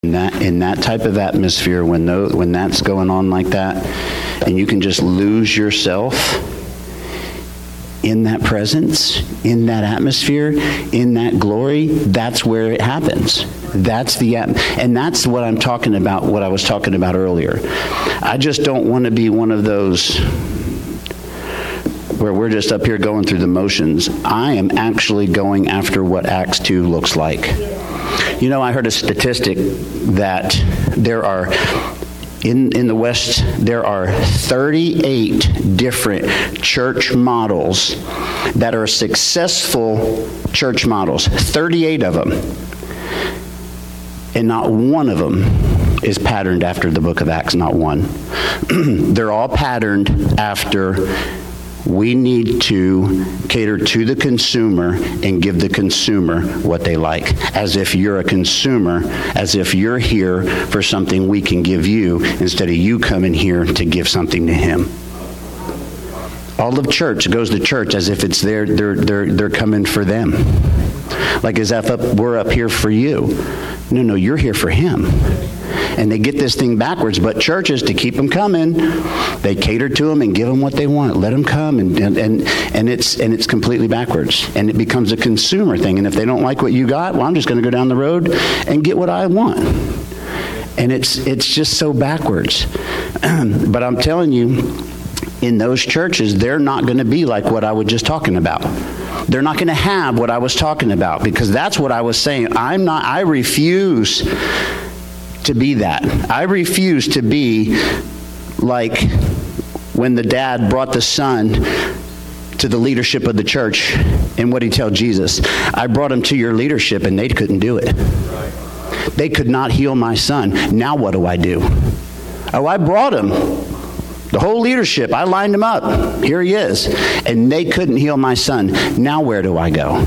in that type of atmosphere, when that's going on like that, and you can just lose yourself in that presence, in that atmosphere, in that glory, that's where it happens. And that's what I'm talking about, what I was talking about earlier. I just don't want to be one of those where we're just up here going through the motions. I am actually going after what Acts 2 looks like. You know, I heard a statistic that there are, in the West, there are 38 different church models that are successful church models. 38 of them. And not one of them is patterned after the book of Acts, not one. They're all patterned after we need to cater to the consumer and give the consumer what they like. As if you're a consumer, as if you're here for something we can give you instead of you coming here to give something to him. All of church goes to church as if it's they're coming for them. Like as if we're up here for you. No, you're here for him. And they get this thing backwards, but churches, to keep them coming, they cater to them and give them what they want. Let them come, and it's completely backwards. And it becomes a consumer thing. And if they don't like what you got, well, I'm just going to go down the road and get what I want. And it's just so backwards. But I'm telling you, in those churches, they're not going to be like what I was just talking about. They're not going to have what I was talking about, because that's what I was saying. I refuse to be that. I refuse to be like when the dad brought the son to the leadership of the church, and what did he tell Jesus? I brought him to your leadership and they couldn't do it. They could not heal my son. Now what do I do? Oh, I brought him. The whole leadership, I lined him up. Here he is. And they couldn't heal my son. Now where do I go?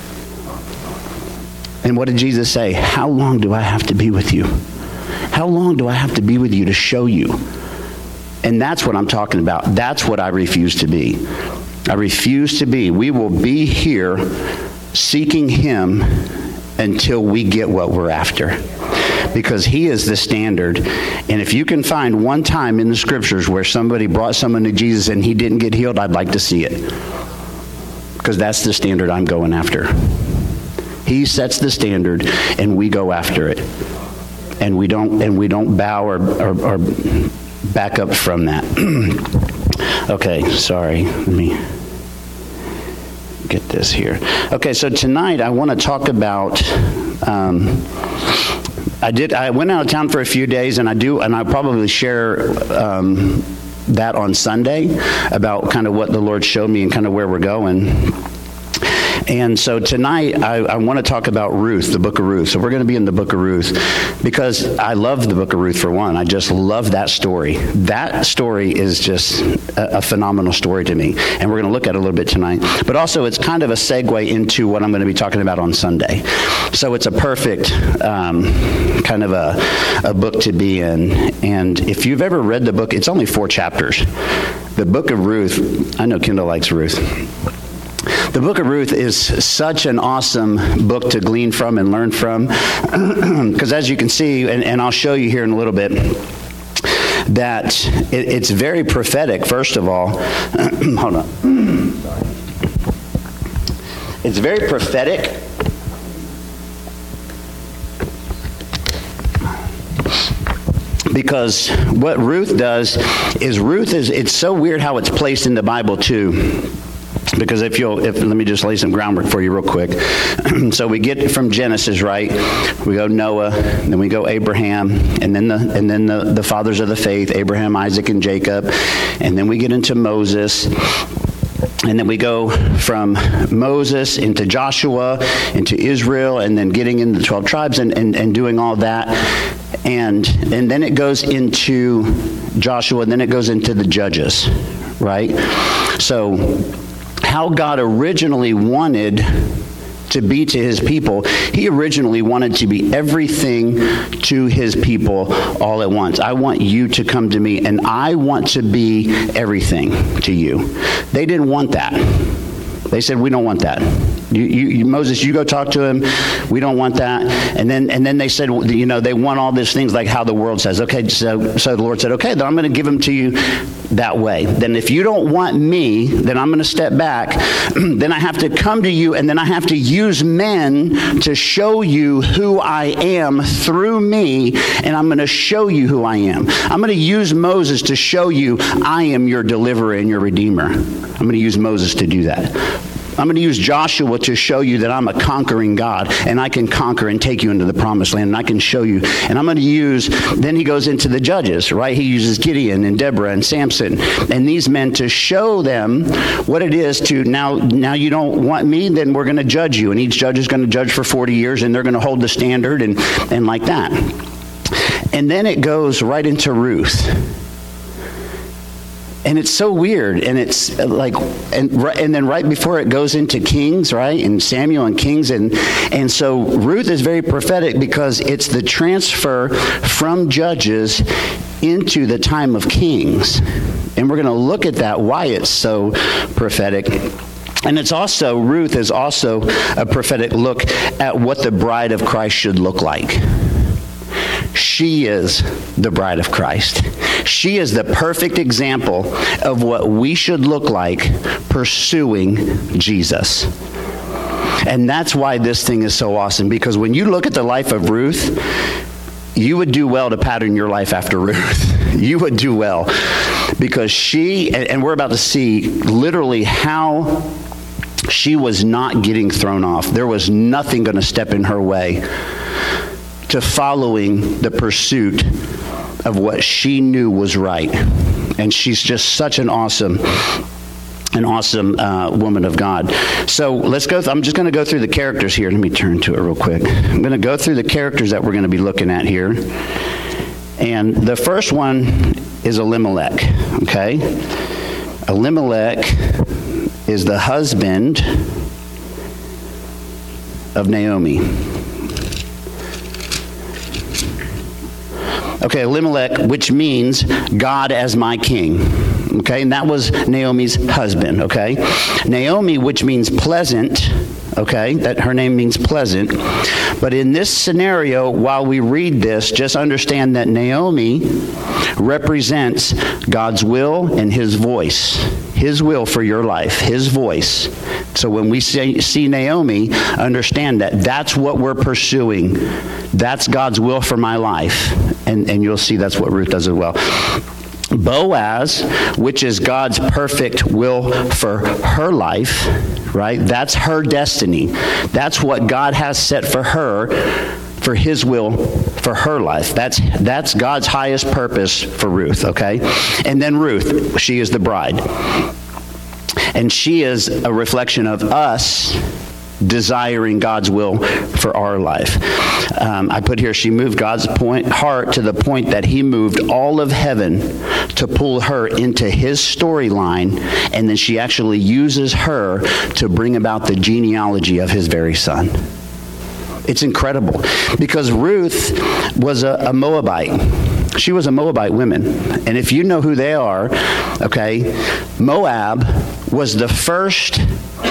And what did Jesus say? How long do I have to be with you? How long do I have to be with you to show you? And that's what I'm talking about. That's what I refuse to be. I refuse to be. We will be here seeking him until we get what we're after. Because he is the standard. And if you can find one time in the scriptures where somebody brought someone to Jesus and he didn't get healed, I'd like to see it. Because that's the standard I'm going after. He sets the standard and we go after it. And we don't bow or back up from that. Okay, sorry. Let me get this here. Okay, so tonight I want to talk about I went out of town for a few days, and I'll probably share that on Sunday about kind of what the Lord showed me and kind of where we're going. And so tonight, I want to talk about Ruth, the book of Ruth. So we're going to be in the book of Ruth because I love the book of Ruth, for one. I just love that story. That story is just a phenomenal story to me. And we're going to look at it a little bit tonight. But also, it's kind of a segue into what I'm going to be talking about on Sunday. So it's a perfect kind of a book to be in. And if you've ever read the book, it's only 4 chapters. The book of Ruth, I know Kendall likes Ruth. The book of Ruth is such an awesome book to glean from and learn from. Because as you can see, and I'll show you here in a little bit, that it's very prophetic, first of all. Hold on. It's very prophetic. Because what Ruth does is it's so weird how it's placed in the Bible too. Because let me just lay some groundwork for you real quick. So we get from Genesis, right? We go Noah, then we go Abraham, and then the fathers of the faith, Abraham, Isaac, and Jacob, and then we get into Moses. And then we go from Moses into Joshua, into Israel, and then getting into the 12 tribes and doing all that. And then it goes into Joshua, and then it goes into the Judges, right? So how God originally wanted to be to his people, he originally wanted to be everything to his people all at once. I want you to come to me, and I want to be everything to you. They didn't want that. They said, we don't want that. Moses, you go talk to him. We don't want that. And then they said, they want all these things like how the world says. Okay, so the Lord said, okay, then I'm going to give them to you that way. Then if you don't want me, then I'm going to step back. Then I have to come to you, and then I have to use men to show you who I am through me, and I'm going to show you who I am. I'm going to use Moses to show you I am your deliverer and your redeemer. I'm going to use Moses to do that. I'm going to use Joshua to show you that I'm a conquering God, and I can conquer and take you into the promised land, and I can show you. And I'm going to use, then he goes into the judges, right? He uses Gideon and Deborah and Samson and these men to show them what it is to, now you don't want me, then we're going to judge you. And each judge is going to judge for 40 years, and they're going to hold the standard and like that. And then it goes right into Ruth. And it's so weird, and it's like, and then right before it goes into Kings, right, and Samuel and Kings, and so Ruth is very prophetic because it's the transfer from Judges into the time of Kings, and we're going to look at that, why it's so prophetic. And it's also, Ruth is also a prophetic look at what the bride of Christ should look like. She is the bride of Christ. She is the perfect example of what we should look like pursuing Jesus. And that's why this thing is so awesome, because when you look at the life of Ruth, you would do well to pattern your life after Ruth. You would do well, because she, and we're about to see literally how she was not getting thrown off. There was nothing going to step in her way to following the pursuit of what she knew was right. And she's just such an awesome woman of God. So let's go. I'm just going to go through the characters here. Let me turn to it real quick. I'm going to go through the characters that we're going to be looking at here. And the first one is Elimelech. Okay? Elimelech is the husband of Naomi. Okay, Elimelech, which means God as my king. Okay, and that was Naomi's husband. Okay, Naomi, which means pleasant. Okay, that her name means pleasant. But in this scenario, while we read this, just understand that Naomi represents God's will and his voice. His will for your life, his voice. So when we see Naomi, understand that that's what we're pursuing. That's God's will for my life. And you'll see that's what Ruth does as well. Boaz, which is God's perfect will for her life, right? That's her destiny. That's what God has set for her, for his will for her life. That's God's highest purpose for Ruth, okay? And then Ruth, she is the bride. And she is a reflection of us desiring God's will for our life. I put here, she moved God's heart to the point that he moved all of heaven to pull her into his storyline, and then she actually uses her to bring about the genealogy of his very son. It's incredible, because Ruth was a Moabite. She was a Moabite woman. And if you know who they are, okay, Moab was the first,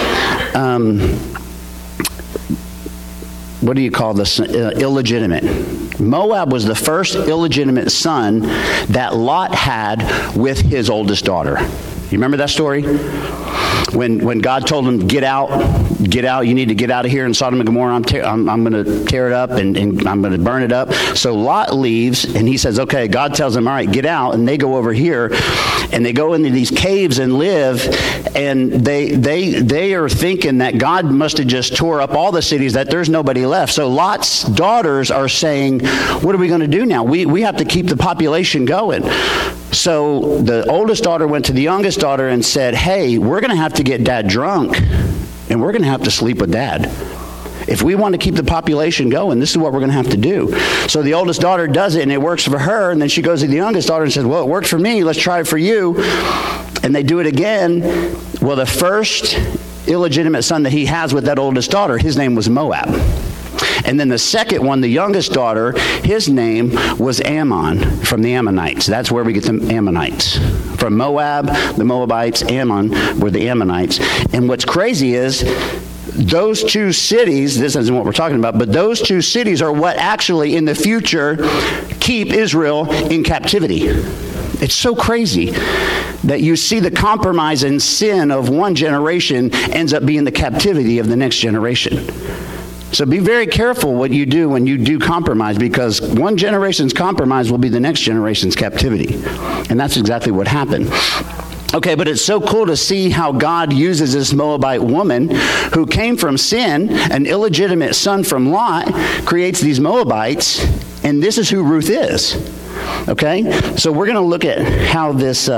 what do you call this? Illegitimate. Moab was the first illegitimate son that Lot had with his oldest daughter. You remember that story? When God told him, get out, you need to get out of here in Sodom and Gomorrah. I'm going to tear it up and I'm going to burn it up. So Lot leaves, and he says, okay, God tells him, all right, get out. And they go over here, and they go into these caves and live, and they are thinking that God must have just tore up all the cities, that there's nobody left. So Lot's daughters are saying, what are we going to do now? We have to keep the population going. So the oldest daughter went to the youngest daughter and said, hey, we're going to have to get Dad drunk, and we're going to have to sleep with Dad. If we want to keep the population going, this is what we're going to have to do. So the oldest daughter does it, and it works for her, and then she goes to the youngest daughter and says, well, it worked for me, let's try it for you. And they do it again. Well, the first illegitimate son that he has with that oldest daughter, his name was Moab. And then the second one, the youngest daughter, his name was Ammon, from the Ammonites. That's where we get the Ammonites. From Moab, the Moabites, Ammon were the Ammonites. And what's crazy is those two cities, this isn't what we're talking about, but those two cities are what actually in the future keep Israel in captivity. It's so crazy that you see the compromise and sin of one generation ends up being the captivity of the next generation. So be very careful what you do when you do compromise, because one generation's compromise will be the next generation's captivity. And that's exactly what happened. Okay, but it's so cool to see how God uses this Moabite woman who came from sin, an illegitimate son from Lot, creates these Moabites, and this is who Ruth is. Okay, so we're going to look at how this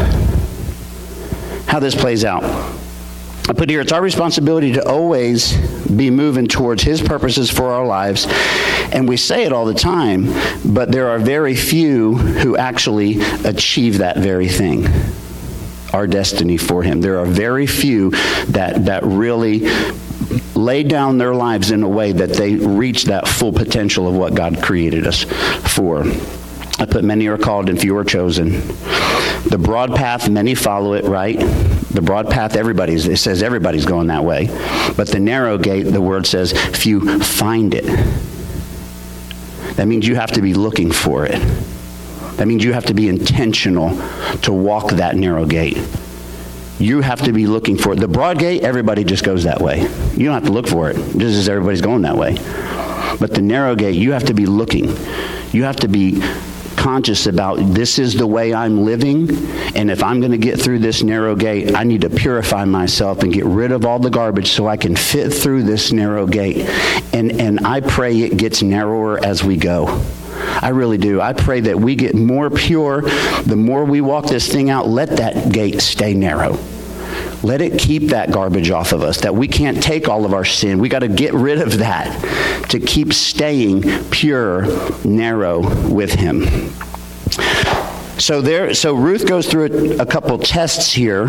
plays out. I put here, it's our responsibility to always be moving towards His purposes for our lives. And we say it all the time, but there are very few who actually achieve that very thing, our destiny for Him. There are very few that really lay down their lives in a way that they reach that full potential of what God created us for. I put many are called and few are chosen. The broad path, many follow it, right? The broad path, it says everybody's going that way. But the narrow gate, the word says, few find it. That means you have to be looking for it. That means you have to be intentional to walk that narrow gate. You have to be looking for it. The broad gate, everybody just goes that way. You don't have to look for it, just as everybody's going that way. But the narrow gate, you have to be looking. You have to be conscious about, this is the way I'm living, and if I'm going to get through this narrow gate, I need to purify myself and get rid of all the garbage so I can fit through this narrow gate. And I pray it gets narrower as we go. I really do. I pray that we get more pure. The more we walk this thing out, let that gate stay narrow. Let it keep that garbage off of us, that we can't take all of our sin. We got to get rid of that to keep staying pure, narrow with Him. So Ruth goes through a couple tests here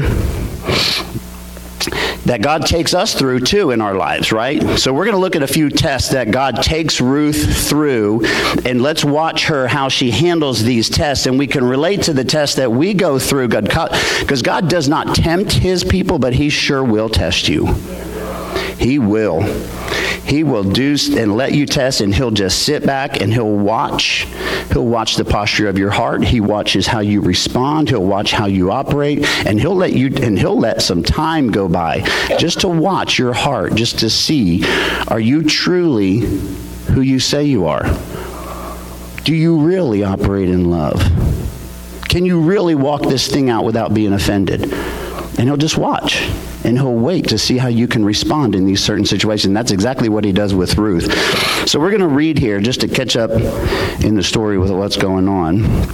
that God takes us through too in our lives, right? So we're going to look at a few tests that God takes Ruth through, and let's watch her, how she handles these tests, and we can relate to the tests that we go through, because God does not tempt His people, but He sure will test you. He will. He will do and let you test, and He'll just sit back and He'll watch. He'll watch the posture of your heart. He watches how you respond. He'll watch how you operate, and He'll let some time go by just to watch your heart, just to see, are you truly who you say you are? Do you really operate in love? Can you really walk this thing out without being offended? And He'll just watch. And He'll wait to see how you can respond in these certain situations. That's exactly what He does with Ruth. So we're going to read here just to catch up in the story with what's going on.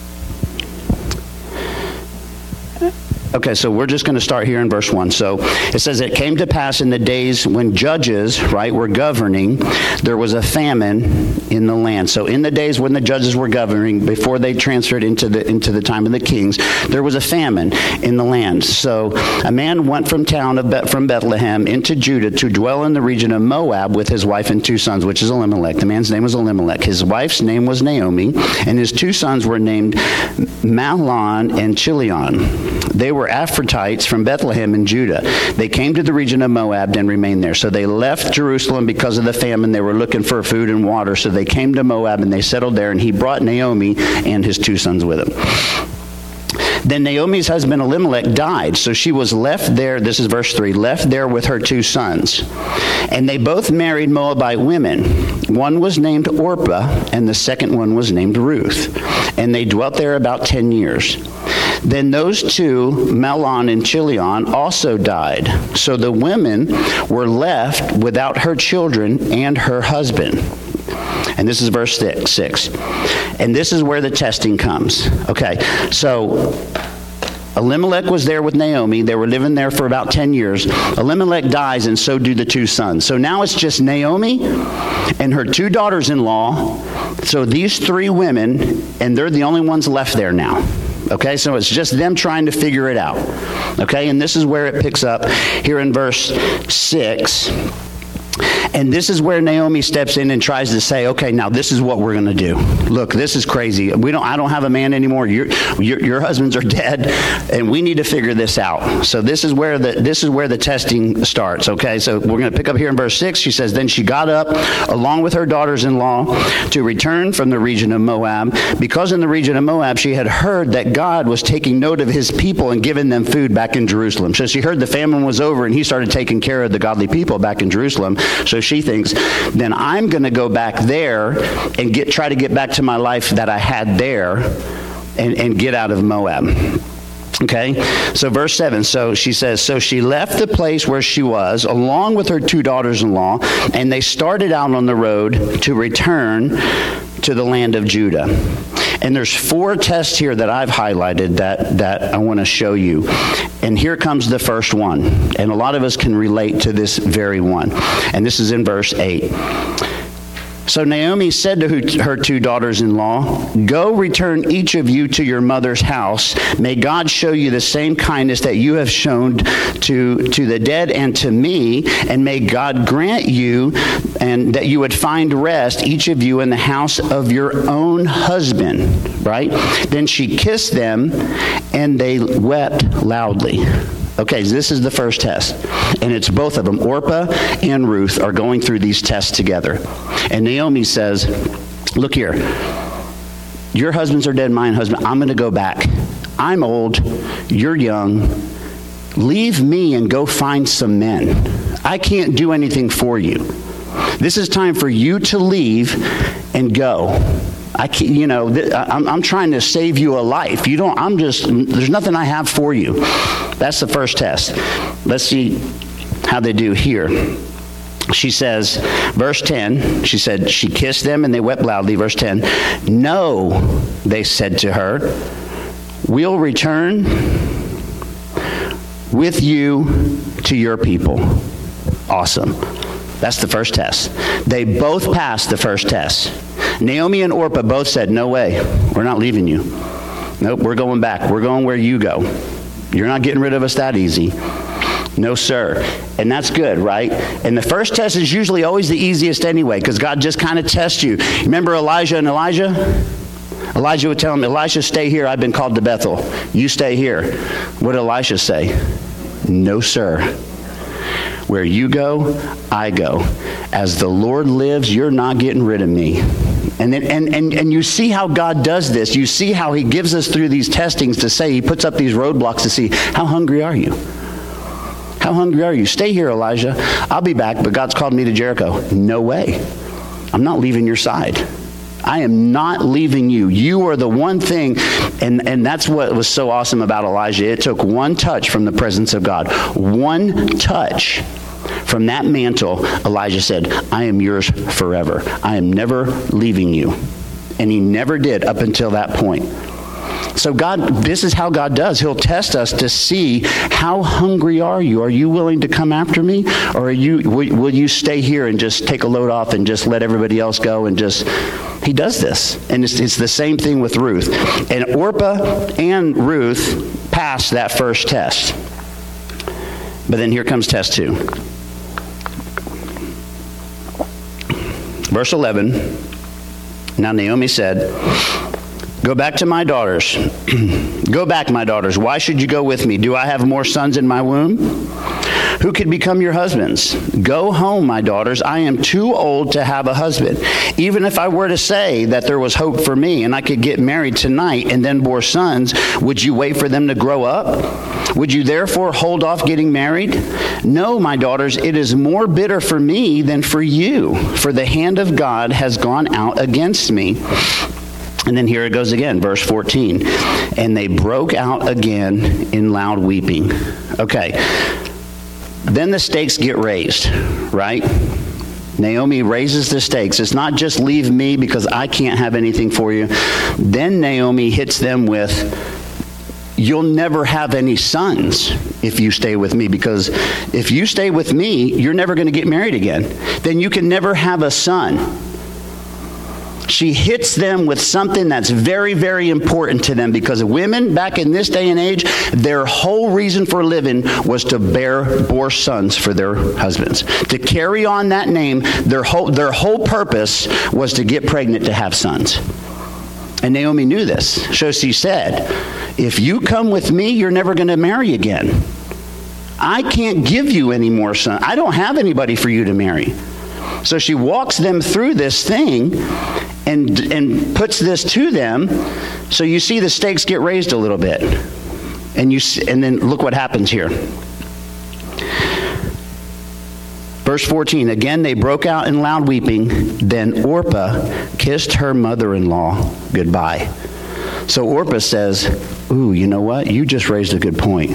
Okay, so we're just going to start here in verse 1. So it says, it came to pass in the days when judges, right, were governing, there was a famine in the land. So in the days when the judges were governing, before they transferred into the time of the kings, there was a famine in the land. So a man went from Bethlehem into Judah to dwell in the region of Moab with his wife and two sons, which is Elimelech. The man's name was Elimelech. His wife's name was Naomi, and his two sons were named Mahlon and Chilion. They were Aphratites from Bethlehem in Judah. They came to the region of Moab and remained there. So they left Jerusalem because of the famine. They were looking for food and water. So they came to Moab and they settled there, and he brought Naomi and his two sons with him. Then Naomi's husband Elimelech died. So she was left there, this is verse 3, left there with her two sons. And they both married Moabite women. One was named Orpah, and the second one was named Ruth. And they dwelt there about 10 years. Then those two, Mahlon and Chilion, also died. So the women were left without her children and her husband. And this is verse 6. And this is where the testing comes. Okay, so Elimelech was there with Naomi. They were living there for about 10 years. Elimelech dies, and so do the two sons. So now it's just Naomi and her two daughters-in-law. So these three women, and they're the only ones left there now. Okay, so it's just them trying to figure it out. Okay, and this is where it picks up here in verse 6. And this is where Naomi steps in and tries to say, okay, now this is what we're going to do. Look, this is crazy. I don't have a man anymore. Your husbands are dead, and we need to figure this out. So this is where the testing starts. Okay, so we're going to pick up here in verse 6. She says, then she got up along with her daughters-in-law to return from the region of Moab, because in the region of Moab she had heard that God was taking note of his people and giving them food back in Jerusalem. So she heard the famine was over and he started taking care of the godly people back in Jerusalem. So she thinks, then I'm going to go back there and try to get back to my life that I had there and get out of Moab. Okay, so verse 7, so she says, so she left the place where she was along with her 2 daughters-in-law, and they started out on the road to return to the land of Judah. And there's 4 tests here that I've highlighted that I want to show you. And here comes the first one. And a lot of us can relate to this very one. And this is in verse 8. So Naomi said to her 2 daughters-in-law, go return each of you to your mother's house. May God show you the same kindness that you have shown to the dead and to me, and may God grant you and that you would find rest, each of you, in the house of your own husband. Right? Then she kissed them, and they wept loudly. Okay, so this is the first test, and it's both of them. Orpah and Ruth are going through these tests together. And Naomi says, look here, your husbands are dead, mine husband. I'm going to go back. I'm old, you're young. Leave me and go find some men. I can't do anything for you. This is time for you to leave and go. I'm trying to save you a life. There's nothing I have for you. That's the first test. Let's see how they do here. She says, verse 10, she said, she kissed them and they wept loudly. Verse 10, no, they said to her, we'll return with you to your people. Awesome. That's the first test. They both passed the first test. Naomi and Orpah both said, no way, we're not leaving you. Nope, we're going back. We're going where you go. You're not getting rid of us that easy. No, sir. And that's good, right? And the first test is usually always the easiest anyway, because God just kind of tests you. Remember Elijah and Elijah? Elijah would tell him, Elisha, stay here. I've been called to Bethel. You stay here. What did Elisha say? No, sir. Where you go, I go. As the Lord lives, you're not getting rid of me. And then, and you see how God does this. You see how he gives us through these testings to say, he puts up these roadblocks to see, how hungry are you? How hungry are you? Stay here, Elijah. I'll be back, but God's called me to Jericho. No way. I'm not leaving your side. I am not leaving you. You are the one thing, and that's what was so awesome about Elijah. It took one touch from the presence of God. One touch from that mantle. Elijah said, I am yours forever. I am never leaving you. And he never did up until that point. So this is how God does. He'll test us to see, how hungry are you? Are you willing to come after me? Or will you stay here and just take a load off and just let everybody else go and just... He does this. And it's the same thing with Ruth. And Orpah and Ruth passed that first test. But then here comes test 2. Verse 11. Now Naomi said, go back to my daughters. Go back, my daughters. Why should you go with me? Do I have more sons in my womb? Who could become your husbands? Go home, my daughters. I am too old to have a husband. Even if I were to say that there was hope for me and I could get married tonight and then bore sons, would you wait for them to grow up? Would you therefore hold off getting married? No, my daughters, it is more bitter for me than for you, for the hand of God has gone out against me. And then here it goes again, verse 14. And they broke out again in loud weeping. Okay. Then the stakes get raised, right? Naomi raises the stakes. It's not just leave me because I can't have anything for you. Then Naomi hits them with, you'll never have any sons if you stay with me, because if you stay with me, you're never going to get married again. Then you can never have a son. She hits them with something that's very, very important to them, because women back in this day and age, their whole reason for living was to bore sons for their husbands. To carry on that name, their whole purpose was to get pregnant to have sons. And Naomi knew this. So she said, if you come with me, you're never going to marry again. I can't give you any more sons. I don't have anybody for you to marry. So she walks them through this thing and puts this to them. So you see the stakes get raised a little bit. And then look what happens here. Verse 14, again they broke out in loud weeping. Then Orpah kissed her mother-in-law goodbye. So Orpah says, ooh, you know what? You just raised a good point.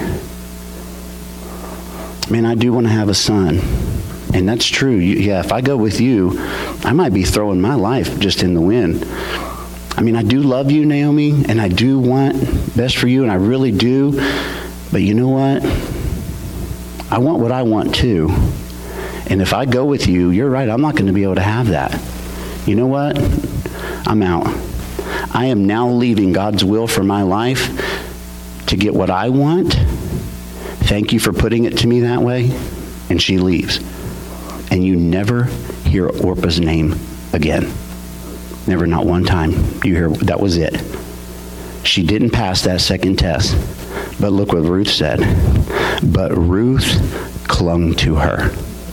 Man, I do want to have a son. And that's true. Yeah, if I go with you, I might be throwing my life just in the wind. I mean, I do love you, Naomi, and I do want best for you, and I really do. But you know what? I want what I want too. And if I go with you, you're right, I'm not going to be able to have that. You know what? I'm out. I am now leaving God's will for my life to get what I want. Thank you for putting it to me that way. And she leaves. And you never hear Orpah's name again. Never, not one time. You hear, that was it. She didn't pass that second test. But look what Ruth said. But Ruth clung to her.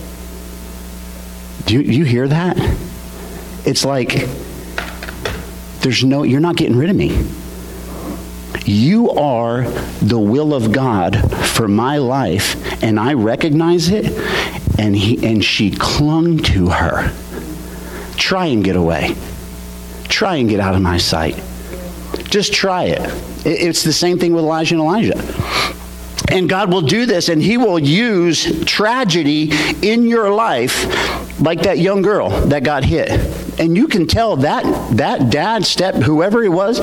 Do you hear that? It's like, you're not getting rid of me. You are the will of God for my life, and I recognize it, and she clung to her. Try and get away. Try and get out of my sight. Just try it. It's the same thing with Elijah and Elijah. And God will do this, and he will use tragedy in your life, like that young girl that got hit. And you can tell that dad, whoever he was,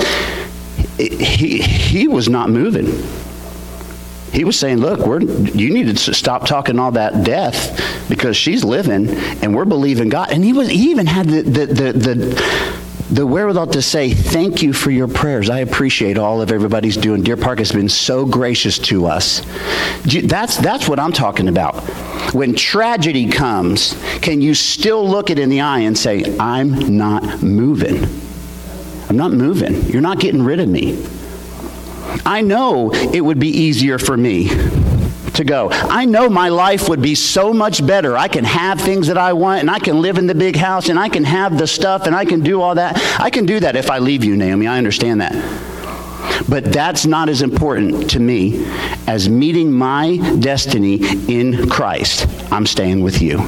he was not moving. He was saying, look, you need to stop talking all that death, because she's living and we're believing God. And he even had the wherewithal to say, thank you for your prayers. I appreciate all of everybody's doing. Deer Park has been so gracious to us. That's what I'm talking about. When tragedy comes, can you still look it in the eye and say, I'm not moving. I'm not moving. You're not getting rid of me. I know it would be easier for me to go. I know my life would be so much better. I can have things that I want, and I can live in the big house, and I can have the stuff, and I can do all that. I can do that if I leave you, Naomi. I understand that. But that's not as important to me as meeting my destiny in Christ. I'm staying with you.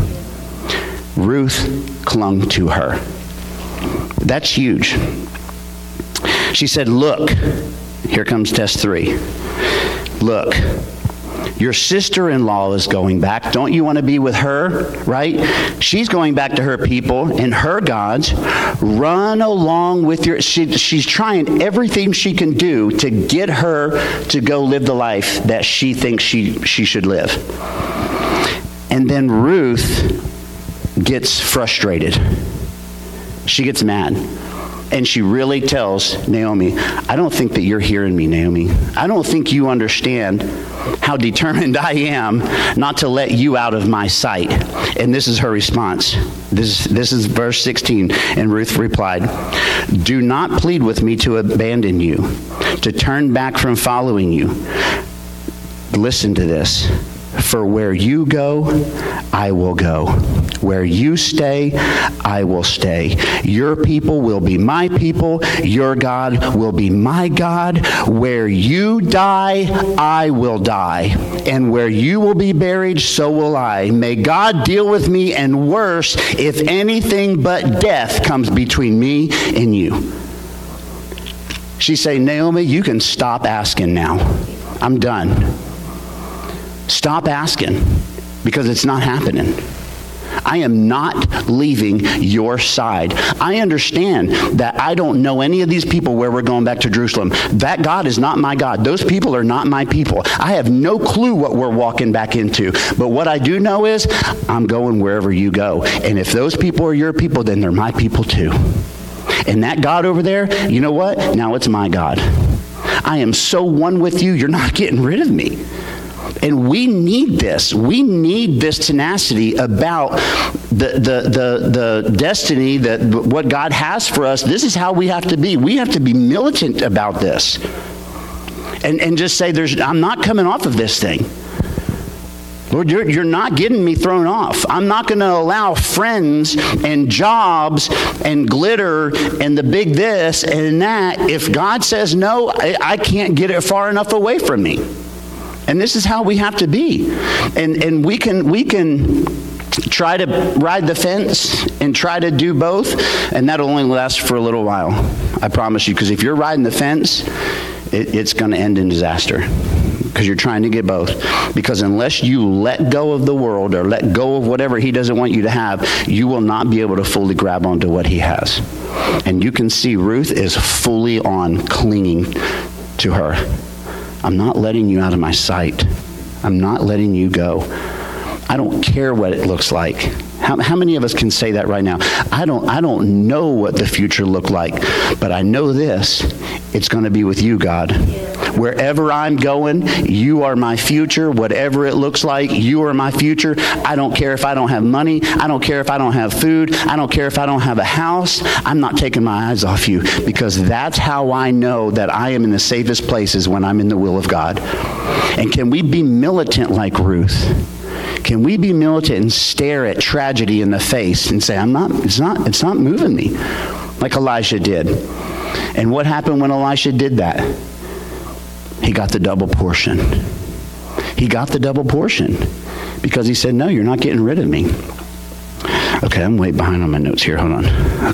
Ruth clung to her. That's huge. She said, look, here comes test 3. Look, your sister-in-law is going back. Don't you want to be with her, right? She's going back to her people and her gods. Run along with she's trying everything she can do to get her to go live the life that she thinks she should live. And then Ruth gets frustrated. She gets mad. And she really tells Naomi, I don't think that you're hearing me, Naomi. I don't think you understand how determined I am not to let you out of my sight. And this is her response. This is verse 16. And Ruth replied, do not plead with me to abandon you, to turn back from following you. Listen to this. For where you go, I will go. Where you stay, I will stay. Your people will be my people. Your God will be my God. Where you die, I will die. And where you will be buried, so will I. May God deal with me, and worse, if anything but death comes between me and you. She say, Naomi, you can stop asking now. I'm done. Stop asking, because it's not happening. I am not leaving your side. I understand that I don't know any of these people where we're going back to Jerusalem. That God is not my God. Those people are not my people. I have no clue what we're walking back into. But what I do know is I'm going wherever you go. And if those people are your people, then they're my people too. And that God over there, you know what? Now it's my God. I am so one with you, you're not getting rid of me. And we need this. We need this tenacity about the destiny, that what God has for us. This is how we have to be. We have to be militant about this. And just say, I'm not coming off of this thing. Lord, you're not getting me thrown off. I'm not going to allow friends and jobs and glitter and the big this and that. If God says no, I can't get it far enough away from me. And this is how we have to be. And we can try to ride the fence and try to do both, and that'll only last for a little while. I promise you, because if you're riding the fence, it's going to end in disaster. Because you're trying to get both. Because unless you let go of the world or let go of whatever he doesn't want you to have, you will not be able to fully grab onto what he has. And you can see Ruth is fully on clinging to her. I'm not letting you out of my sight. I'm not letting you go. I don't care what it looks like. How many of us can say that right now? I don't know what the future looked like, but I know this. It's going to be with you, God. Wherever I'm going, you are my future. Whatever it looks like, you are my future. I don't care if I don't have money. I don't care if I don't have food. I don't care if I don't have a house. I'm not taking my eyes off you, because that's how I know that I am in the safest places, when I'm in the will of God. And can we be militant like Ruth? Can we be militant and stare at tragedy in the face and say, it's not moving me, like Elisha did? And what happened when Elisha did that? He got the double portion. He got the double portion because he said, no, you're not getting rid of me. Okay, I'm way behind on my notes here. Hold on.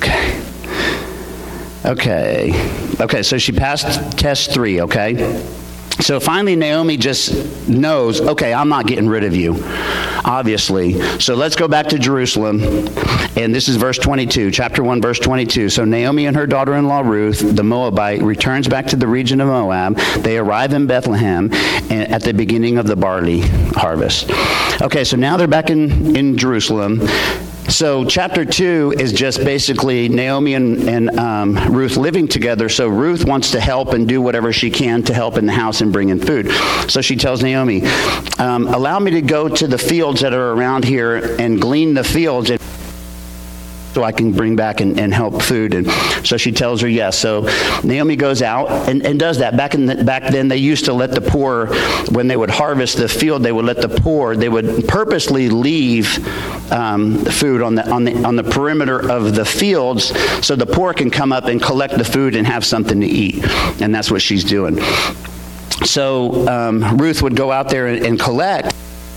Okay, so she passed test 3, okay? So finally, Naomi just knows, okay, I'm not getting rid of you, obviously. So let's go back to Jerusalem. And this is verse 22, chapter 1, verse 22. So Naomi and her daughter-in-law Ruth, the Moabite, returns back to the region of Moab. They arrive in Bethlehem at the beginning of the barley harvest. Okay, so now they're back in Jerusalem. So chapter 2 is just basically Naomi and Ruth living together. So Ruth wants to help and do whatever she can to help in the house and bring in food. So she tells Naomi, allow me to go to the fields that are around here and glean the fields, so I can bring back and help food. And so she tells her yes. So Naomi goes out and does that. Back then, they used to let the poor, when they would harvest the field, they would let the poor, they would purposely leave food on the perimeter of the fields, so the poor can come up and collect the food and have something to eat. And that's what she's doing. So Ruth would go out there and collect.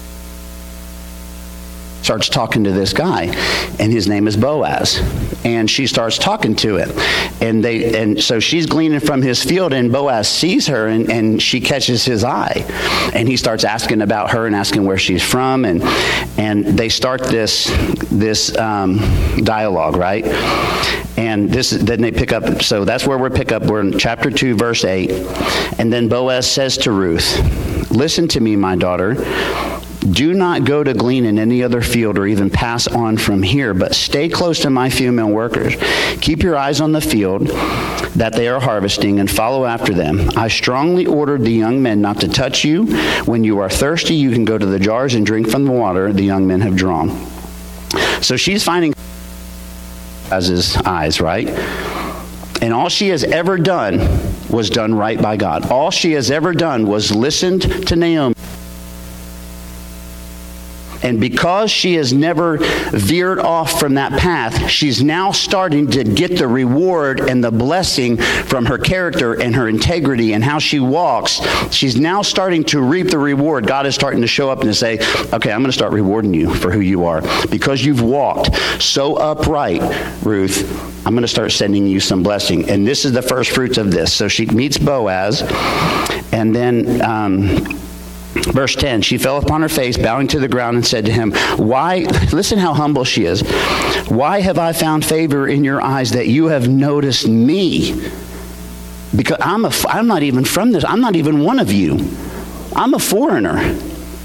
Starts talking to this guy, and his name is Boaz, and she starts talking to him, and so she's gleaning from his field, and Boaz sees her, and she catches his eye, and he starts asking about her and asking where she's from, and they start this dialogue, right? And then they pick up. So that's where we're pick up. We're in chapter 2, verse 8, and then Boaz says to Ruth, "Listen to me, my daughter. Do not go to glean in any other field or even pass on from here, but stay close to my female workers. Keep your eyes on the field that they are harvesting and follow after them. I strongly ordered the young men not to touch you. When you are thirsty, you can go to the jars and drink from the water the young men have drawn." So she's finding Boaz's eyes, right? And all she has ever done was done right by God. All she has ever done was listened to Naomi. And because she has never veered off from that path, she's now starting to get the reward and the blessing from her character and her integrity and how she walks. She's now starting to reap the reward. God is starting to show up and to say, okay, I'm going to start rewarding you for who you are. Because you've walked so upright, Ruth, I'm going to start sending you some blessing. And this is the first fruits of this. So she meets Boaz, and then verse 10, she fell upon her face, bowing to the ground, and said to him, "Why," listen how humble she is, "why have I found favor in your eyes that you have noticed me? Because I'm not even from this. I'm not even one of you. I'm a foreigner.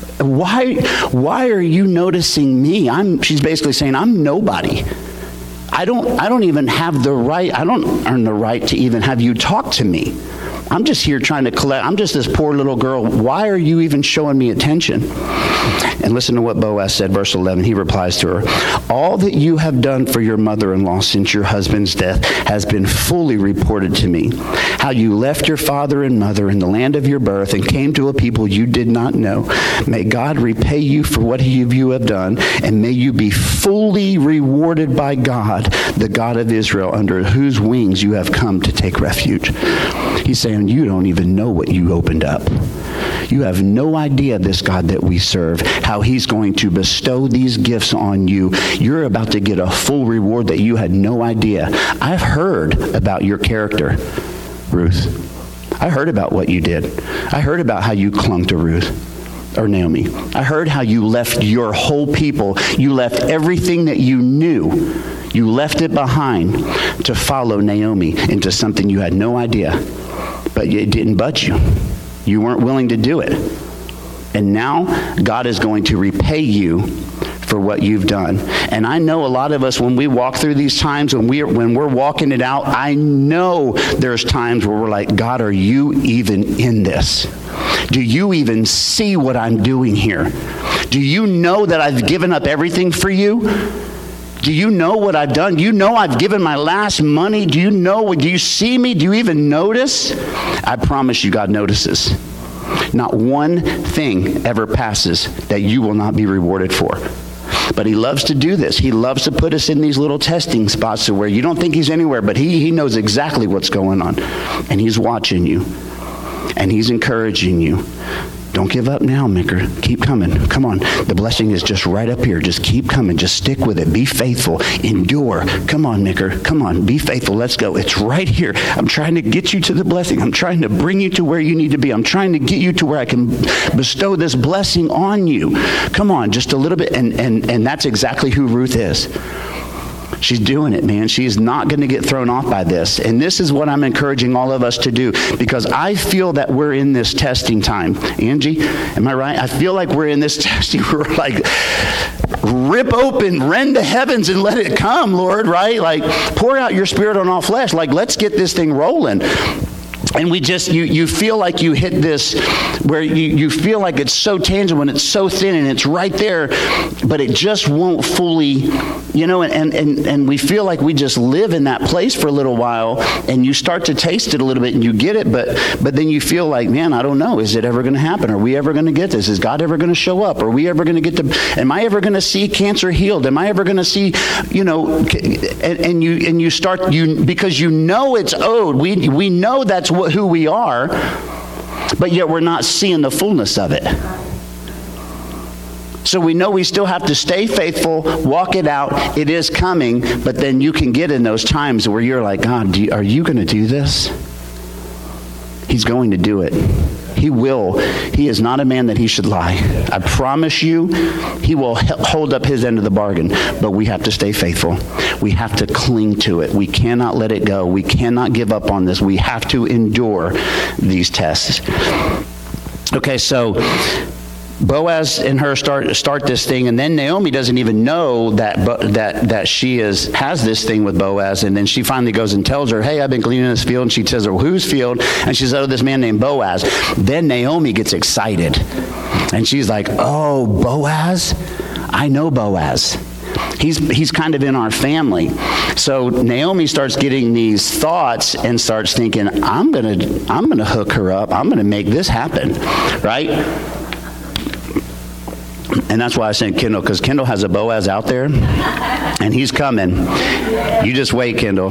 Why are you noticing me?" She's basically saying, I'm nobody. I don't even have the right, I don't earn the right to even have you talk to me. I'm just here trying to collect. I'm just this poor little girl. Why are you even showing me attention? And listen to what Boaz said, verse 11. He replies to her, all that you have done for your mother-in-law since your husband's death has been fully reported to me. How you left your father and mother in the land of your birth and came to a people you did not know. May God repay you for what you have done, and may you be fully rewarded by God, the God of Israel, under whose wings you have come to take refuge. He's saying, you don't even know what you opened up. You have no idea, this God that we serve, how he's going to bestow these gifts on you. You're about to get a full reward that you had no idea. I've heard about your character, Ruth. I heard about what you did. I heard about how you clung to Ruth. Or Naomi. I heard how you left your whole people. You left everything that you knew. You left it behind to follow Naomi into something you had no idea. But it didn't budge you. You weren't willing to do it. And now God is going to repay you for what you've done. And I know a lot of us, when we walk through these times, when we're walking it out, I know there's times where we're like, God, are you even in this? Do you even see what I'm doing here? Do you know that I've given up everything for you? Do you know what I've done? You know I've given my last money. Do you see me? Do you even notice? I promise you, God notices. Not one thing ever passes that you will not be rewarded for. But he loves to do this. He loves to put us in these little testing spots where you don't think he's anywhere, but he knows exactly what's going on. And he's watching you. And he's encouraging you. Don't give up now, Micker. Keep coming. Come on. The blessing is just right up here. Just keep coming. Just stick with it. Be faithful. Endure. Come on, Micker. Come on. Be faithful. Let's go. It's right here. I'm trying to get you to the blessing. I'm trying to bring you to where you need to be. I'm trying to get you to where I can bestow this blessing on you. Come on. Just a little bit. And that's exactly who Ruth is. She's doing it, man. She's not going to get thrown off by this. And this is what I'm encouraging all of us to do, because I feel that we're in this testing time. Angie, am I right? I feel like we're in this testing. We're like, rip open, rend the heavens and let it come, Lord, right? Like, pour out your spirit on all flesh. Like, let's get this thing rolling. And we just, you feel like you hit this where you feel like it's so tangible and it's so thin and it's right there, but it just won't fully, and we feel like we just live in that place for a little while, and you start to taste it a little bit and you get it, but then you feel like, man, I don't know. Is it ever going to happen? Are we ever going to get this? Is God ever going to show up? Are we ever going to get to, am I ever going to see cancer healed? Am I ever going to see, and you start, because you know it's owed. We know that's who we are, but yet we're not seeing the fullness of it. So we know we still have to stay faithful, walk it out. It is coming, but then you can get in those times where you're like, God, are you going to do this? He's going to do it. He will. He is not a man that he should lie. I promise you, he will hold up his end of the bargain, but we have to stay faithful. We have to cling to it. We cannot let it go. We cannot give up on this. We have to endure these tests. Okay, so Boaz and her start this thing, and then Naomi doesn't even know that she has this thing with Boaz, and then she finally goes and tells her, hey, I've been cleaning this field, and she says, well, whose field? And she says, oh, this man named Boaz. Then Naomi gets excited, and she's like, oh, Boaz? I know Boaz. He's kind of in our family. So Naomi starts getting these thoughts and starts thinking, I'm gonna hook her up. I'm gonna make this happen, right? And that's why I sent Kendall, because Kendall has a Boaz out there, and he's coming. You just wait, Kendall.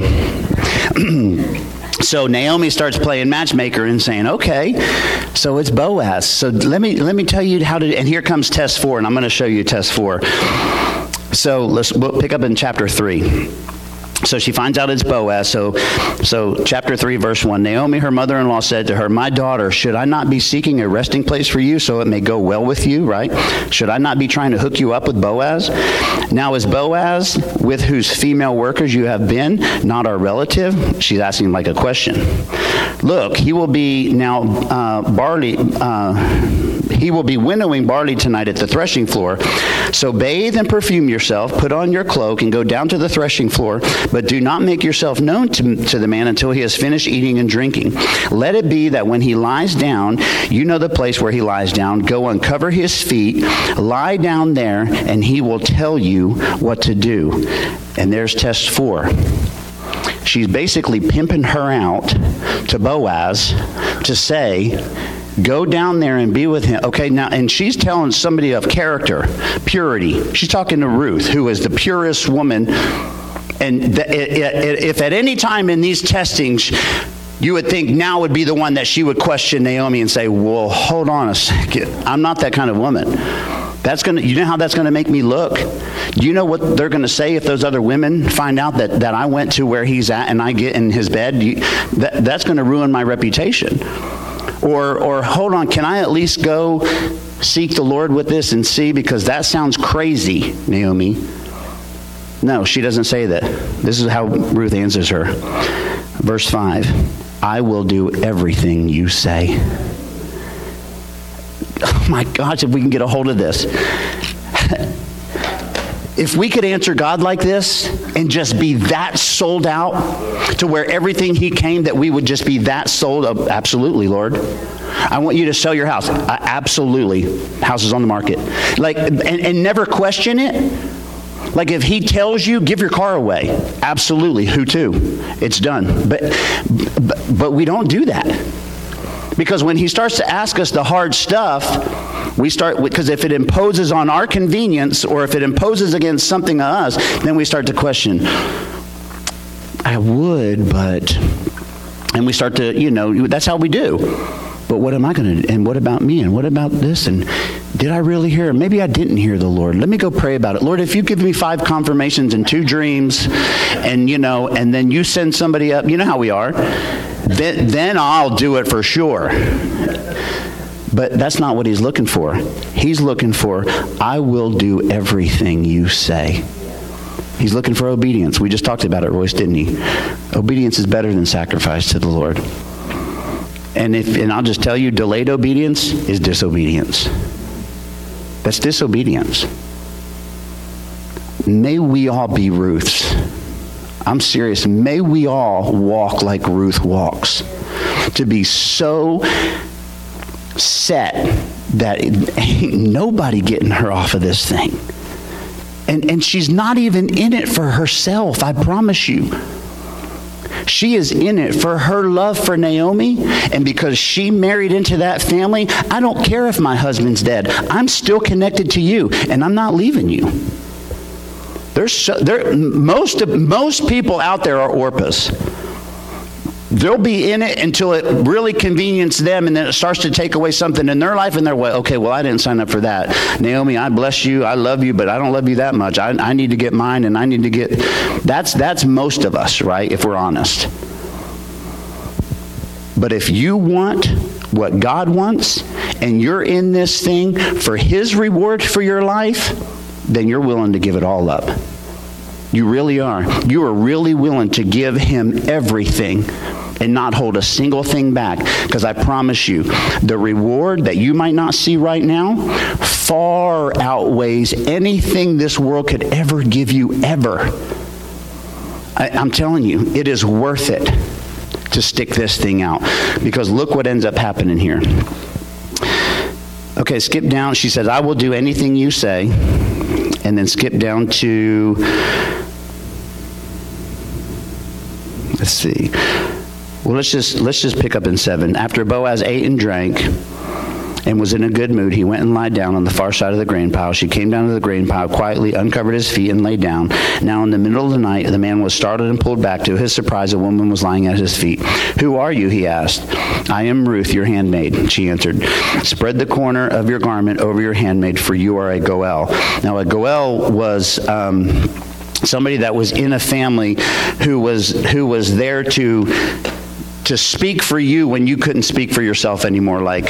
So Naomi starts playing matchmaker and saying, okay, so it's Boaz. So let me tell you how to, and here comes test 4, and I'm going to show you test 4. So we'll pick up in chapter 3. So she finds out it's Boaz. So chapter 3, verse 1, Naomi, her mother-in-law, said to her, "My daughter, should I not be seeking a resting place for you so it may go well with you," right? "Should I not be trying to hook you up with Boaz? Now is Boaz, with whose female workers you have been, not our relative?" She's asking like a question. "Look, he will be winnowing barley tonight at the threshing floor. So bathe and perfume yourself, put on your cloak, and go down to the threshing floor. But do not make yourself known to the man until he has finished eating and drinking. Let it be that when he lies down, you know the place where he lies down. Go uncover his feet, lie down there, and he will tell you what to do." And there's test 4. She's basically pimping her out to Boaz to say, go down there and be with him. Okay, now, and she's telling somebody of character, purity. She's talking to Ruth, who is the purest woman. And if at any time in these testings, you would think now would be the one that she would question Naomi and say, well, hold on a second. I'm not that kind of woman. You know how that's going to make me look? Do you know what they're going to say if those other women find out that I went to where he's at and I get in his bed? That's going to ruin my reputation. Or hold on, can I at least go seek the Lord with this and see? Because that sounds crazy, Naomi. No, she doesn't say that. This is how Ruth answers her. Verse 5, "I will do everything you say." Oh my gosh, if we can get a hold of this. If we could answer God like this and just be that sold out to where everything he came, that we would just be that sold up. Absolutely, Lord. I want you to sell your house. Absolutely. House is on the market. Like, and never question it. Like if he tells you, give your car away. Absolutely. Who to? It's done. But we don't do that. Because when he starts to ask us the hard stuff, because if it imposes on our convenience or if it imposes against something on us, then we start to question, I would, but, and we start to, that's how we do. But what am I going to, and what about me, and what about this, and did I really hear? Maybe I didn't hear the Lord. Let me go pray about it. Lord, if you give me 5 confirmations and 2 dreams, and and then you send somebody up, you know how we are, then I'll do it for sure. But that's not what he's looking for. He's looking for, I will do everything you say. He's looking for obedience. We just talked about it, Royce, didn't he? Obedience is better than sacrifice to the Lord. And I'll just tell you, delayed obedience is disobedience. That's disobedience. May we all be Ruths. I'm serious. May we all walk like Ruth walks. To be so set that ain't nobody getting her off of this thing. And she's not even in it for herself, I promise you. She is in it for her love for Naomi, and because she married into that family, I don't care if my husband's dead. I'm still connected to you, and I'm not leaving you. Most people out there are Orpahs. They'll be in it until it really conveniences them, and then it starts to take away something in their life, and they're, okay, well, I didn't sign up for that. Naomi, I bless you, I love you, but I don't love you that much. I need to get mine, and I need to get... That's most of us, right, if we're honest. But if you want what God wants, and you're in this thing for his reward for your life, then you're willing to give it all up. You really are. You are really willing to give him everything and not hold a single thing back. Because I promise you, the reward that you might not see right now far outweighs anything this world could ever give you, ever. I'm telling you, it is worth it to stick this thing out. Because look what ends up happening here. Okay, skip down. She says, I will do anything you say. And then skip down to... Let's see. Well, let's just pick up in 7. After Boaz ate and drank and was in a good mood, he went and lied down on the far side of the grain pile. She came down to the grain pile, quietly uncovered his feet and lay down. Now in the middle of the night, the man was startled and pulled back. To his surprise, a woman was lying at his feet. Who are you? He asked. I am Ruth, your handmaid, she answered. Spread the corner of your garment over your handmaid, for you are a Goel. Now a Goel was... somebody that was in a family who was there to speak for you when you couldn't speak for yourself anymore. Like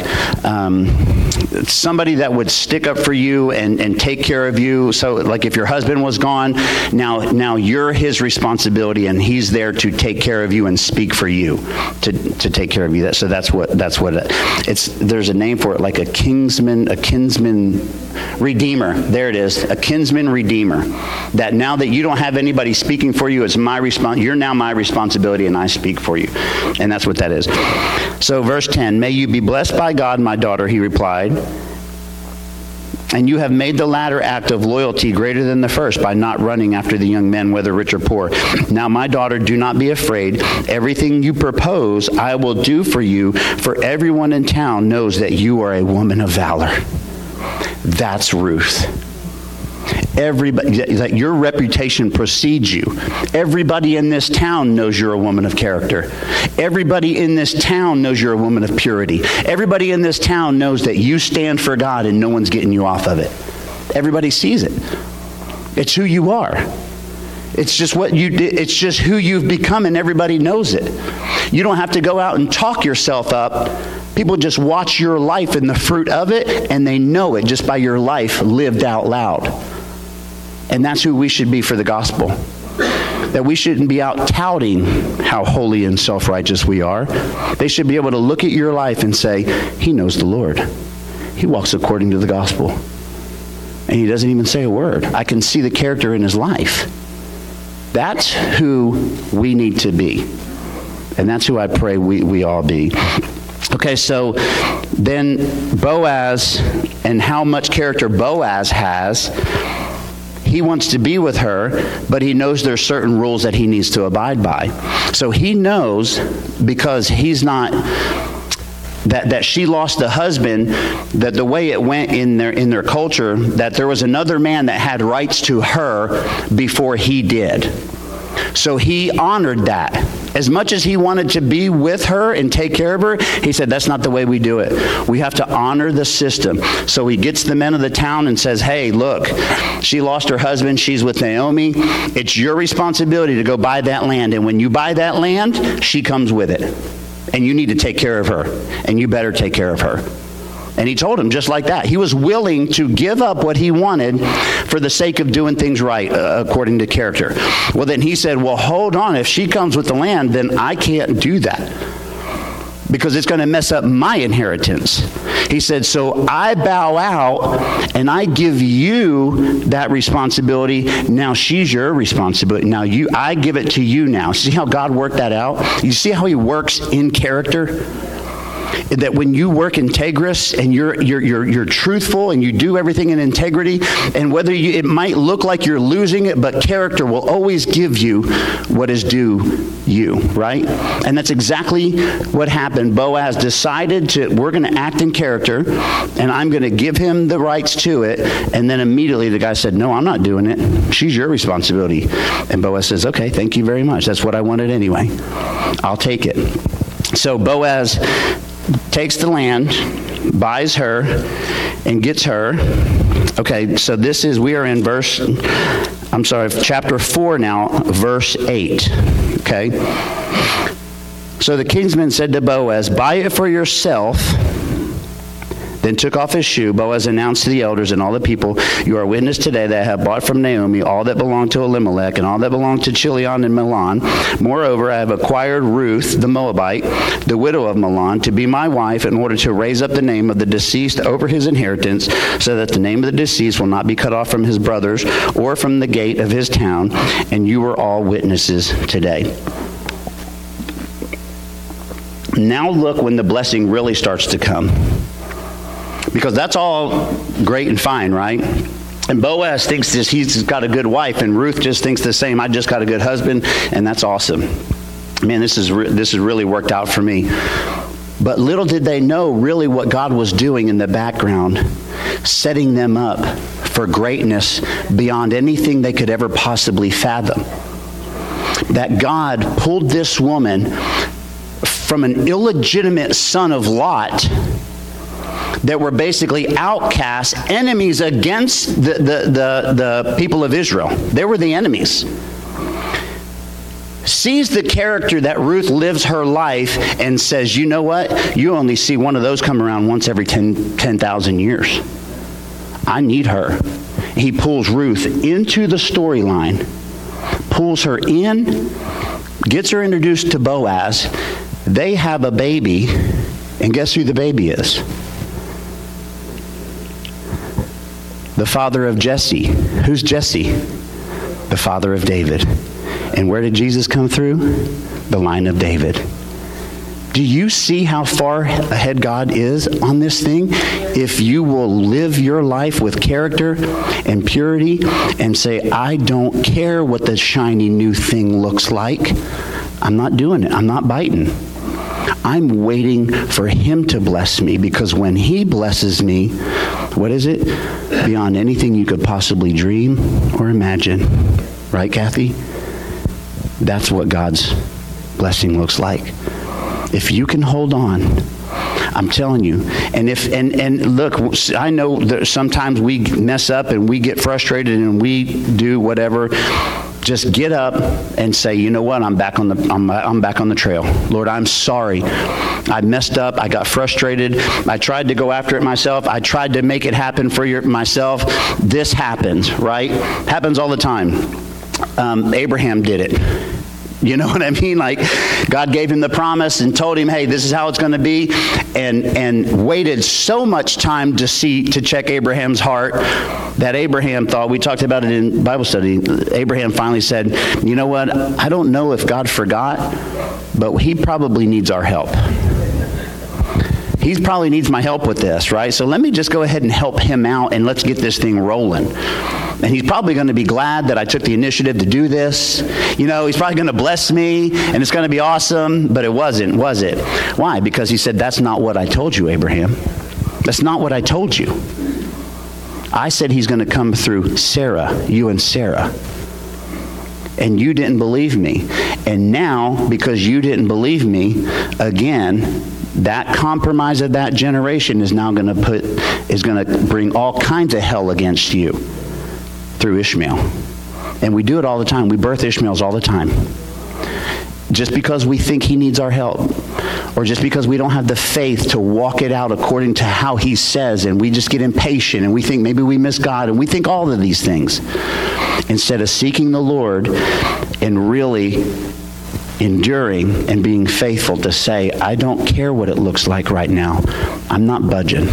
somebody that would stick up for you and take care of you. So like if your husband was gone, now you're his responsibility, and he's there to take care of you and speak for you, to take care of you. So that's what it's. There's a name for it, like a kinsman redeemer. There it is, a kinsman redeemer. That now that you don't have anybody speaking for you, it's my you're now my responsibility, and I speak for you. And that's what that is. So verse 10, may you be blessed by God, my daughter, he replied. And you have made the latter act of loyalty greater than the first by not running after the young men, whether rich or poor. Now, my daughter, do not be afraid. Everything you propose, I will do for you, for everyone in town knows that you are a woman of valor. That's Ruth. Everybody, that your reputation precedes you. Everybody in this town knows you're a woman of character. Everybody in this town knows you're a woman of purity. Everybody in this town knows that you stand for God and no one's getting you off of it. Everybody sees it. It's who you are. It's just what you did. It's just who you've become, and everybody knows it. You don't have to go out and talk yourself up. People just watch your life and the fruit of it, and they know it just by your life lived out loud. And that's who we should be for the gospel. That we shouldn't be out touting how holy and self-righteous we are. They should be able to look at your life and say, he knows the Lord. He walks according to the gospel. And he doesn't even say a word. I can see the character in his life. That's who we need to be. And that's who I pray we all be. Okay, so then Boaz, and how much character Boaz has. He wants to be with her, but he knows there's certain rules that he needs to abide by. So he knows, because he's not, that she lost the husband, that the way it went in their culture, that there was another man that had rights to her before he did. So he honored that. As much as he wanted to be with her and take care of her, he said, that's not the way we do it. We have to honor the system. So he gets the men of the town and says, hey, look, she lost her husband. She's with Naomi. It's your responsibility to go buy that land. And when you buy that land, she comes with it. And you need to take care of her. And you better take care of her. And he told him just like that. He was willing to give up what he wanted for the sake of doing things right, according to character. Well, then he said, well, hold on. If she comes with the land, then I can't do that, because it's going to mess up my inheritance. He said, so I bow out and I give you that responsibility. Now she's your responsibility. Now I give it to you now. See how God worked that out? You see how he works in character? That when you work integrous and you're truthful and you do everything in integrity, and whether it might look like you're losing it, but character will always give you what is due you, right? And that's exactly what happened. Boaz decided we're going to act in character, and I'm going to give him the rights to it. And then immediately the guy said, no, I'm not doing it. She's your responsibility. And Boaz says, okay, thank you very much. That's what I wanted anyway. I'll take it. So Boaz takes the land, buys her, and gets her. Okay, so we are in chapter 4 now, verse 8. Okay. So the kinsman said to Boaz, buy it for yourself. Then took off his shoe. Boaz announced to the elders and all the people, you are witness today that I have bought from Naomi all that belonged to Elimelech and all that belonged to Chilion and Mahlon. Moreover, I have acquired Ruth the Moabite, the widow of Mahlon, to be my wife in order to raise up the name of the deceased over his inheritance, so that the name of the deceased will not be cut off from his brothers or from the gate of his town. And you are all witnesses today. Now look when the blessing really starts to come. Because that's all great and fine, right? And Boaz thinks he's got a good wife, and Ruth just thinks the same. I just got a good husband, and that's awesome. Man, this has really worked out for me. But little did they know really what God was doing in the background, setting them up for greatness beyond anything they could ever possibly fathom. That God pulled this woman from an illegitimate son of Lot that were basically outcasts, enemies against the people of Israel. They were the enemies. Sees the character that Ruth lives her life and says, you know what? You only see one of those come around once every 10,000 years. I need her. He pulls Ruth into the storyline, pulls her in, gets her introduced to Boaz. They have a baby, and guess who the baby is? The father of Jesse. Who's Jesse? The father of David. And where did Jesus come through? The line of David. Do you see how far ahead God is on this thing? If you will live your life with character and purity and say, I don't care what the shiny new thing looks like. I'm not doing it. I'm not biting. I'm waiting for him to bless me, because when he blesses me, what is it? Beyond anything you could possibly dream or imagine. Right, Kathy? That's what God's blessing looks like. If you can hold on, I'm telling you. And look, I know that sometimes we mess up and we get frustrated and we do whatever. Just get up and say, you know what? I'm back on the trail. Lord, I'm sorry. I messed up. I got frustrated. I tried to go after it myself. I tried to make it happen for myself. This happens, right? Happens all the time. Abraham did it. You know what I mean? Like, God gave him the promise and told him, hey, this is how it's going to be, and waited so much time to check Abraham's heart that Abraham thought, we talked about it in Bible study, Abraham finally said, you know what? I don't know if God forgot, but he probably needs our help. He probably needs my help with this, right? So let me just go ahead and help him out, and let's get this thing rolling. And he's probably going to be glad that I took the initiative to do this. You know, he's probably going to bless me, and it's going to be awesome, but it wasn't, was it? Why? Because he said, that's not what I told you, Abraham. That's not what I told you. I said he's going to come through Sarah, you and Sarah. And you didn't believe me. And now, because you didn't believe me, again, that compromise of that generation is now going to bring all kinds of hell against you through Ishmael. And we do it all the time. We birth Ishmaels all the time. Just because we think he needs our help, or just because we don't have the faith to walk it out according to how he says, and we just get impatient and we think maybe we miss God, and we think all of these things. Instead of seeking the Lord and really enduring and being faithful to say, I don't care what it looks like right now. I'm not budging.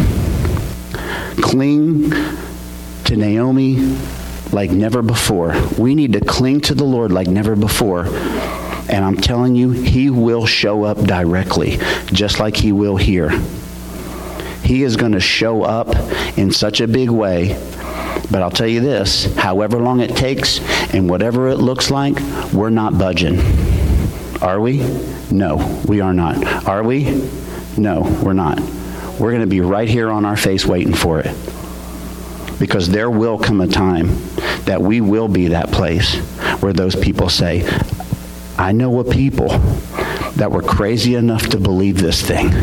Cling to Naomi like never before. We need to cling to the Lord like never before. And I'm telling you, he will show up directly, just like he will here. He is going to show up in such a big way. But I'll tell you this, however long it takes and whatever it looks like, we're not budging. Are we? No, we are not. Are we? No, we're not. We're going to be right here on our face waiting for it. Because there will come a time that we will be that place where those people say, I know a people that were crazy enough to believe this thing.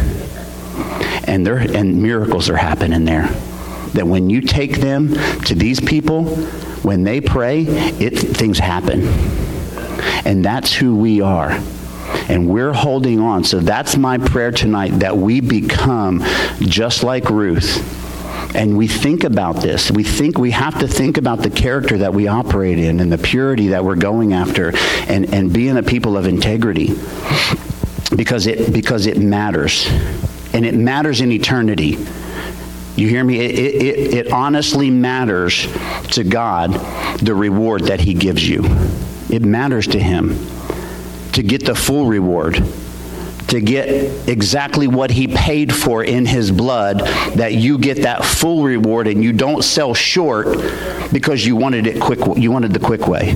And miracles are happening there. That when you take them to these people, when they pray, things happen. And that's who we are. And we're holding on. So that's my prayer tonight, that we become just like Ruth. And we think about this. We have to think about the character that we operate in and the purity that we're going after, and being a people of integrity. Because it matters. And it matters in eternity. You hear me? It honestly matters to God, the reward that he gives you. It matters to him to get the full reward, to get exactly what he paid for in his blood, that you get that full reward and you don't sell short because you wanted it quick. You wanted the quick way.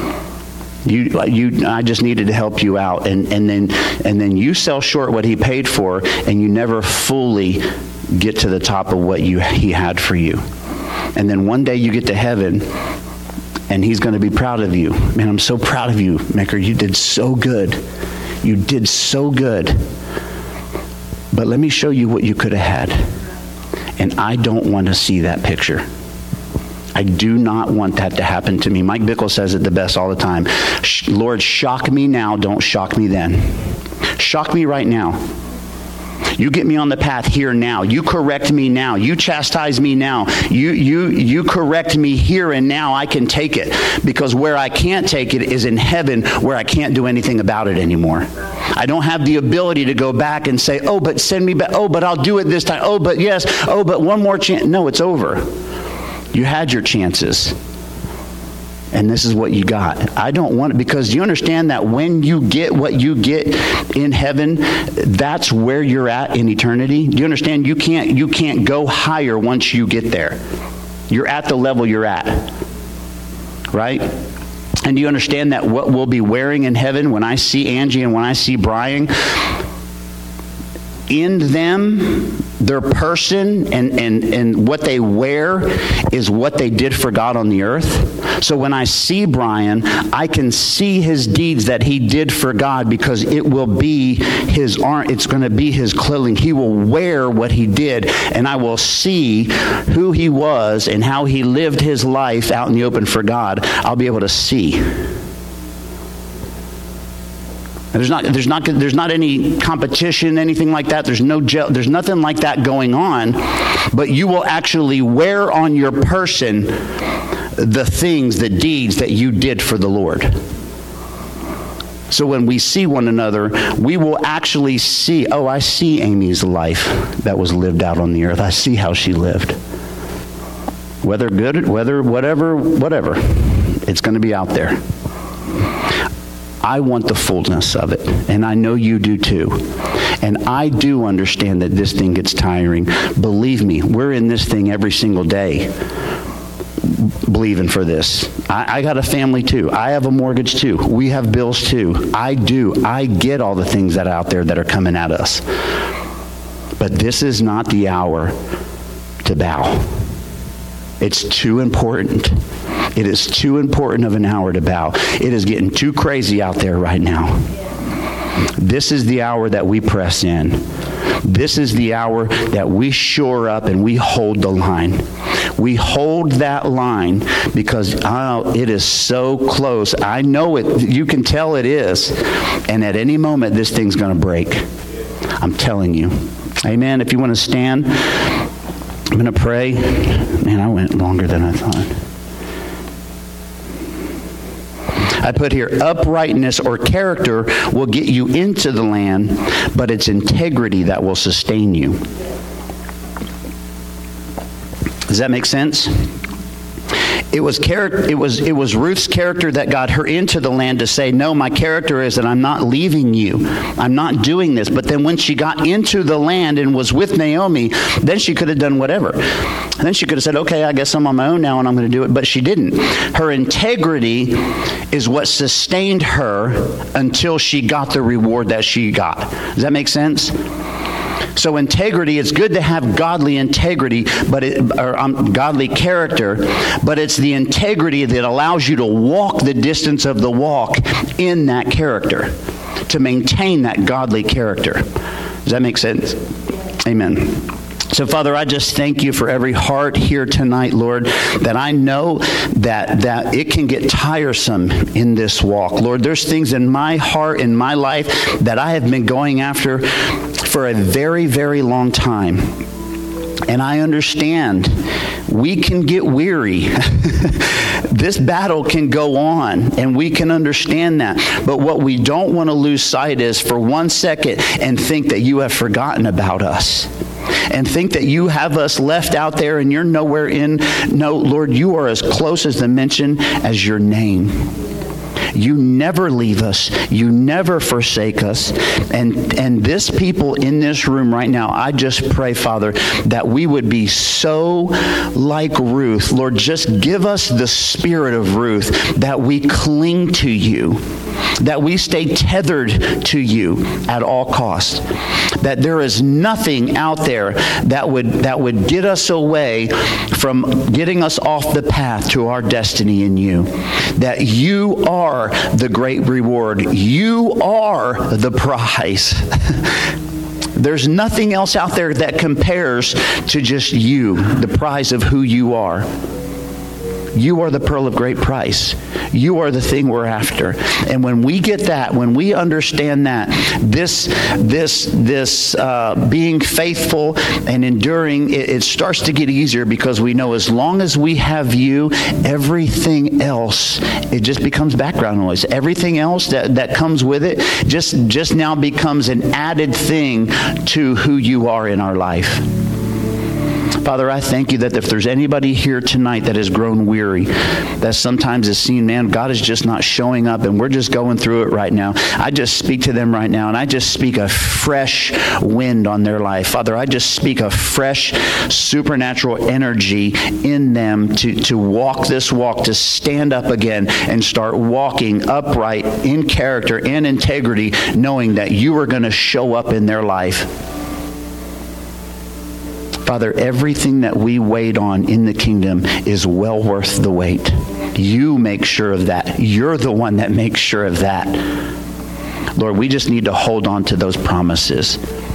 I just needed to help you out, and then you sell short what he paid for, and you never fully get to the top of what he had for you. And then one day you get to heaven, and he's going to be proud of you. Man, I'm so proud of you, Maker. You did so good. You did so good. But let me show you what you could have had. And I don't want to see that picture. I do not want that to happen to me. Mike Bickle says it the best all the time. Lord, shock me now, don't shock me then. Shock me right now. You get me on the path here now. You correct me now. You chastise me now. You correct me here and now. I can take it. Because where I can't take it is in heaven, where I can't do anything about it anymore. I don't have the ability to go back and say, oh, but send me back. Oh, but I'll do it this time. Oh, but yes. Oh, but one more chance. No, it's over. You had your chances. And this is what you got. I don't want it, because you understand that when you get what you get in heaven, that's where you're at in eternity. Do you understand? You can't go higher once you get there. You're at the level you're at. Right? And do you understand that what we'll be wearing in heaven when I see Angie and when I see Brian, in them, their person and what they wear is what they did for God on the earth. So when I see Brian, I can see his deeds that he did for God, because it will be his arm. It's going to be his clothing. He will wear what he did, and I will see who he was and how he lived his life out in the open for God. I'll be able to see. There's not any competition, anything like that. There's nothing like that going on. But you will actually wear on your person the things, the deeds that you did for the Lord. So when we see one another, we will actually see, oh, I see Amy's life that was lived out on the earth. I see how she lived. Whether good, whether whatever, it's going to be out there. I want the fullness of it, and I know you do too. And I do understand that this thing gets tiring. Believe me, we're in this thing every single day, believing for this. I got a family too. I have a mortgage too. We have bills too. I do. I get all the things that are out there that are coming at us. But this is not the hour to bow. It's too important. It is too important of an hour to bow. It is getting too crazy out there right now. This is the hour that we press in. This is the hour that we shore up and we hold the line. We hold that line because it is so close. I know it. You can tell it is. And at any moment, this thing's going to break. I'm telling you. Amen. If you want to stand, I'm going to pray. Man, I went longer than I thought. I put here, uprightness or character will get you into the land, but it's integrity that will sustain you. Does that make sense? It was Ruth's character that got her into the land to say, no, my character is that I'm not leaving you. I'm not doing this. But then when she got into the land and was with Naomi, then she could have done whatever. And then she could have said, okay, I guess I'm on my own now and I'm going to do it. But she didn't. Her integrity is what sustained her until she got the reward that she got. Does that make sense? So integrity, it's good to have godly integrity, godly character, but it's the integrity that allows you to walk the distance of the walk in that character, to maintain that godly character. Does that make sense? Amen. So, Father, I just thank you for every heart here tonight, Lord, that I know that it can get tiresome in this walk. Lord, there's things in my heart, in my life, that I have been going after for a very, very long time. And I understand we can get weary. This battle can go on, and we can understand that. But what we don't want to lose sight is for 1 second and think that you have forgotten about us. And think that you have us left out there and you're nowhere in. No, Lord, you are as close as the mention as your name. You never leave us. You never forsake us. And this people in this room right now, I just pray, Father, that we would be so like Ruth. Lord, just give us the spirit of Ruth, that we cling to you, that we stay tethered to you at all costs, that there is nothing out there that would get us away from getting us off the path to our destiny in you, that you are the great reward. You are the prize. There's nothing else out there that compares to just you, the prize of who you are. You are the pearl of great price. You are the thing we're after. And when we get that, when we understand that, this being faithful and enduring, it starts to get easier, because we know as long as we have you, everything else, it just becomes background noise. Everything else that comes with it just now becomes an added thing to who you are in our life. Father, I thank you that if there's anybody here tonight that has grown weary, that sometimes has seen, man, God is just not showing up and we're just going through it right now, I just speak to them right now, and I just speak a fresh wind on their life. Father, I just speak a fresh supernatural energy in them to walk this walk, to stand up again and start walking upright in character and integrity, knowing that you are going to show up in their life. Father, everything that we wait on in the kingdom is well worth the wait. You make sure of that. You're the one that makes sure of that. Lord, we just need to hold on to those promises.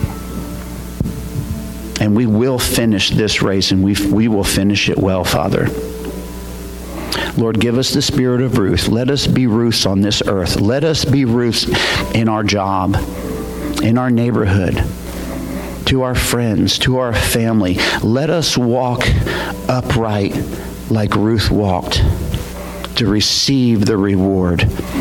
And we will finish this race, and we will finish it well, Father. Lord, give us the spirit of Ruth. Let us be Ruths on this earth. Let us be Ruths in our job, in our neighborhood, to our friends, to our family. Let us walk upright like Ruth walked to receive the reward.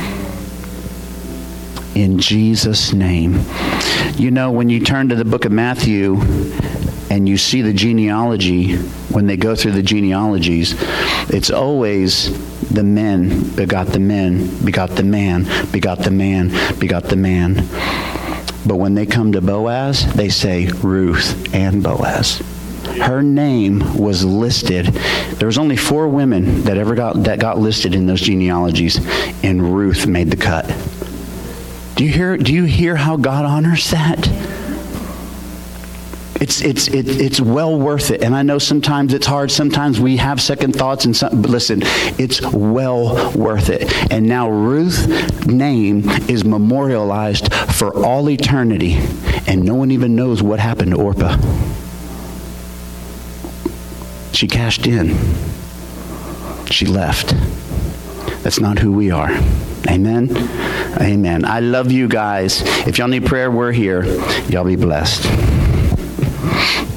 In Jesus' name. You know, when you turn to the book of Matthew and you see the genealogy, when they go through the genealogies, it's always the men begot the men, begot the man, begot the man, begot the man. But when they come to Boaz, they say Ruth and Boaz. Her name was listed. There was only 4 women that got listed in those genealogies, and Ruth made the cut. Do you hear how God honors that? It's well worth it. And I know sometimes it's hard. Sometimes we have second thoughts. But listen, it's well worth it. And now Ruth's name is memorialized for all eternity. And no one even knows what happened to Orpah. She cashed in. She left. That's not who we are. Amen? Amen. I love you guys. If y'all need prayer, we're here. Y'all be blessed.